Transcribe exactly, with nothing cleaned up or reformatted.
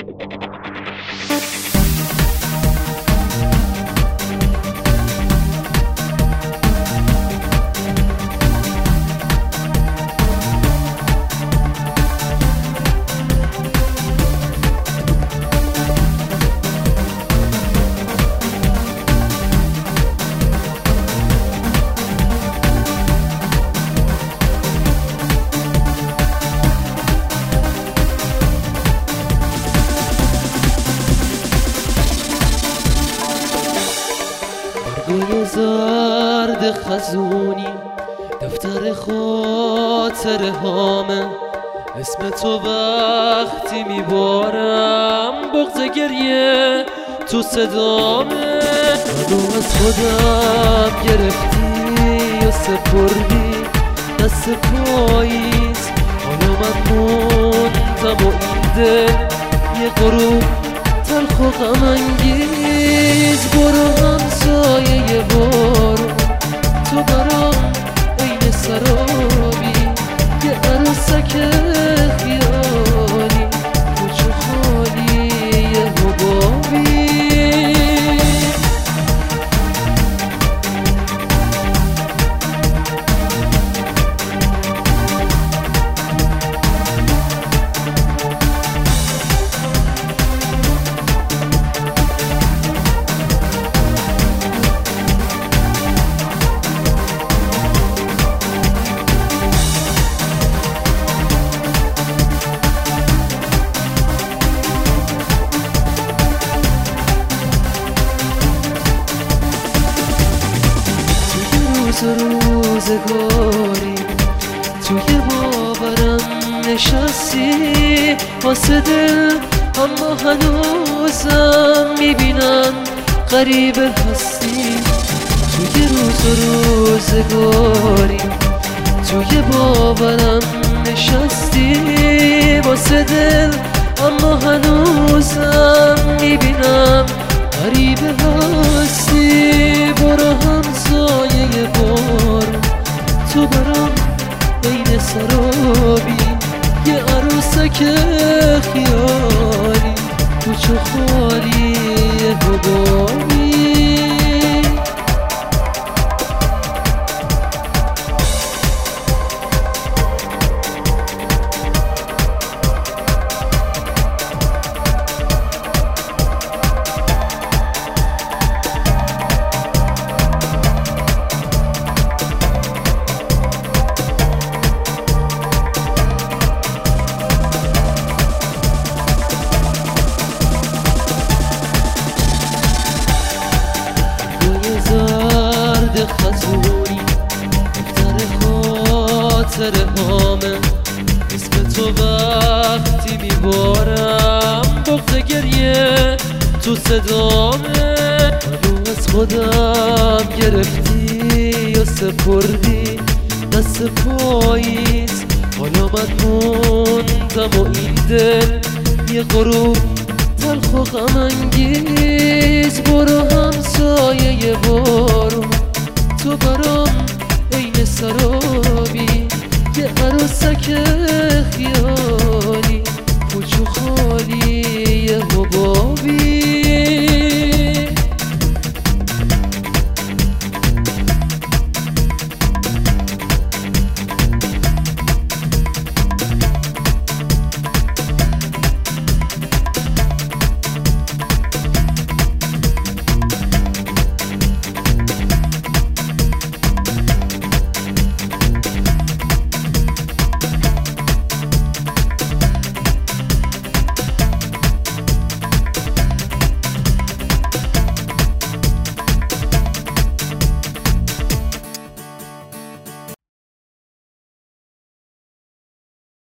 گل زرد خزونی دفتر خاطره هامه، اسم تو وقتی میبارم بغض گریه تو صدامه. منو از خودم گرفتی و سپردی دست پاییز، حالا من موندم و این دل یه غروب تلخ و غم انگیز. برو همسایه یه بارو تو برام عین سرابی، یه عروسک خیالی کوچه خالی یه حبابی. روزگاری توی باورم نشستی واسه دل، اما هنوزم میبینم غریبه هستی. توی روز و روزگاری توی باورم نشستی واسه دل، اما هنوزم میبینم غریبه هستی. برو همسایه بار تو برام عین سرابی، یه عروسک خیالی کوچه خالی یه حبابی. خزونی دفتر خاطره هامه، اسم تو وقتی میبارم بغض گریه تو صدامه. منو از خودم گرفتی و سپردی دست پاییز، حالا من موندم و این دل یه غروب تلخ و غم انگیز. برو همسایه بارو تو برام عین سرابی، یه عروسک خیالی